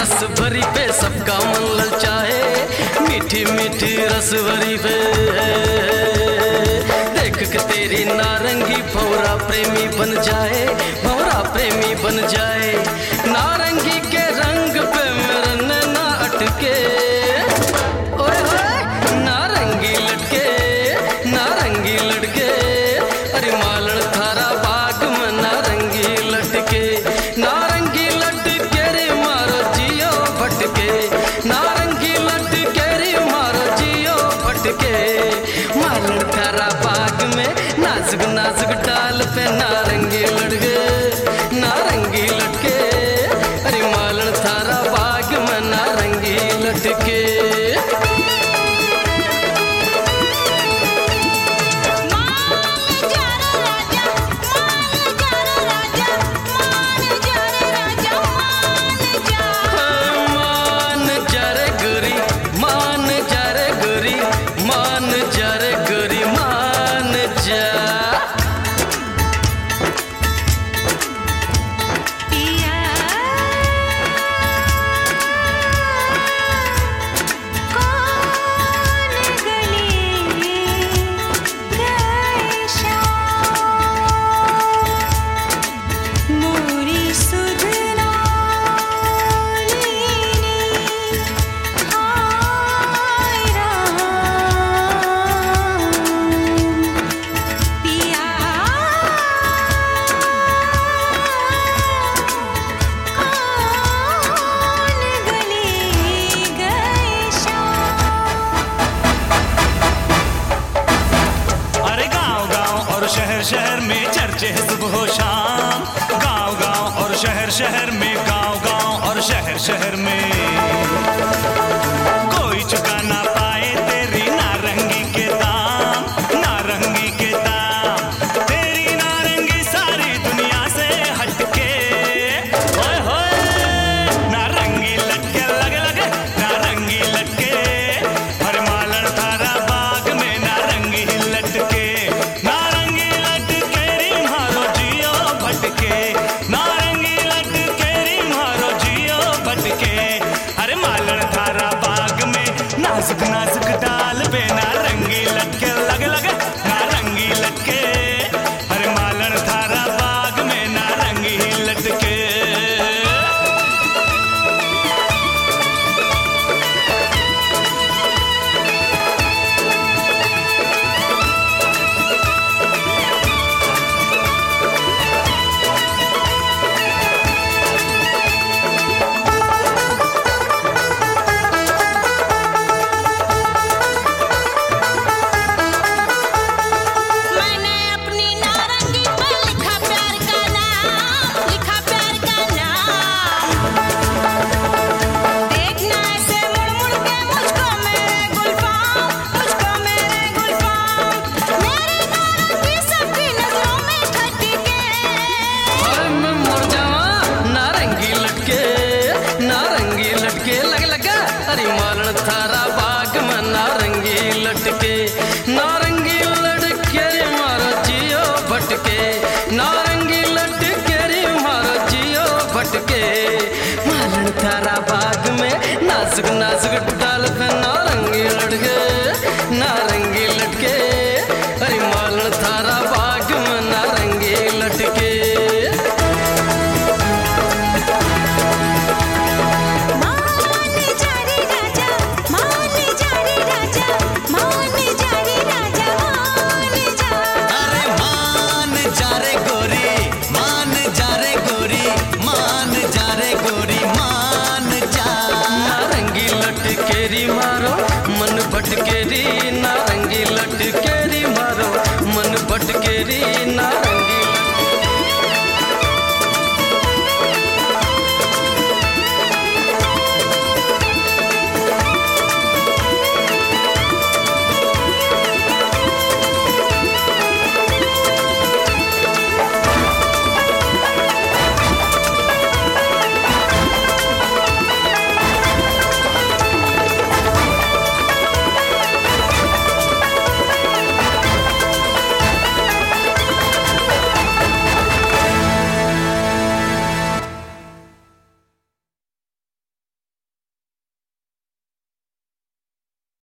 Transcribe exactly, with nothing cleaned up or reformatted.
रस भरी पे सबका मन ललचाए, मीठी मीठी रस भरी पे देख के तेरी नारंगी भौरा प्रेमी बन जाए, भौरा प्रेमी बन जाए। नारंगी के रंग पे मेरे नैना अटके, ओए होए नारंगी लटके, नारंगी लटके, अरे मालन थारा बाग में नारंगी लटके, नारंगी लटके रे मारो जियो भटके, नारंगी लटके रे मारो जियो भटके। मालन थारा बाग में नाजुक नाजुक डाल पे नारंगी लटके, नारंगी लटके, अरे मालन थारा बाग में नारंगी लटके। शहर शहर में चर्चे है सुबह शाम, गांव गांव और शहर शहर में, गांव गांव और शहर शहर में कोई चुका ना पाए तेरी नारंगी के दाम, नारंगी के दाम। तेरी नारंगी सारी दुनिया से हटके, ओए होए नारंगी लटके लगे लगे, नारंगी लटके, हर मालन थारा बाग में नारंगी लटके, नारंगी अरे मालन थारा बाग में नाजुक नाजुक डाल पे नारंगी लटके लगे लगे, नारंगी लटके, अरे मालन थारा बाग में नारंगी लटके। अरे मालन थारा बाग में नारंगी लटके, नारंगी लटके रे मारो जियो भटके, नारंगी लटके रे मारो जियो भटके। मालन थारा बाग में नाजुक नाजुक डाल पे नारंगी लटके, नारंगी लटके, अरे मालन थारा बाग में नारंगी लटके। मारो मन भटके री नारंगी लटके री, मारो मन भटके री नारंगी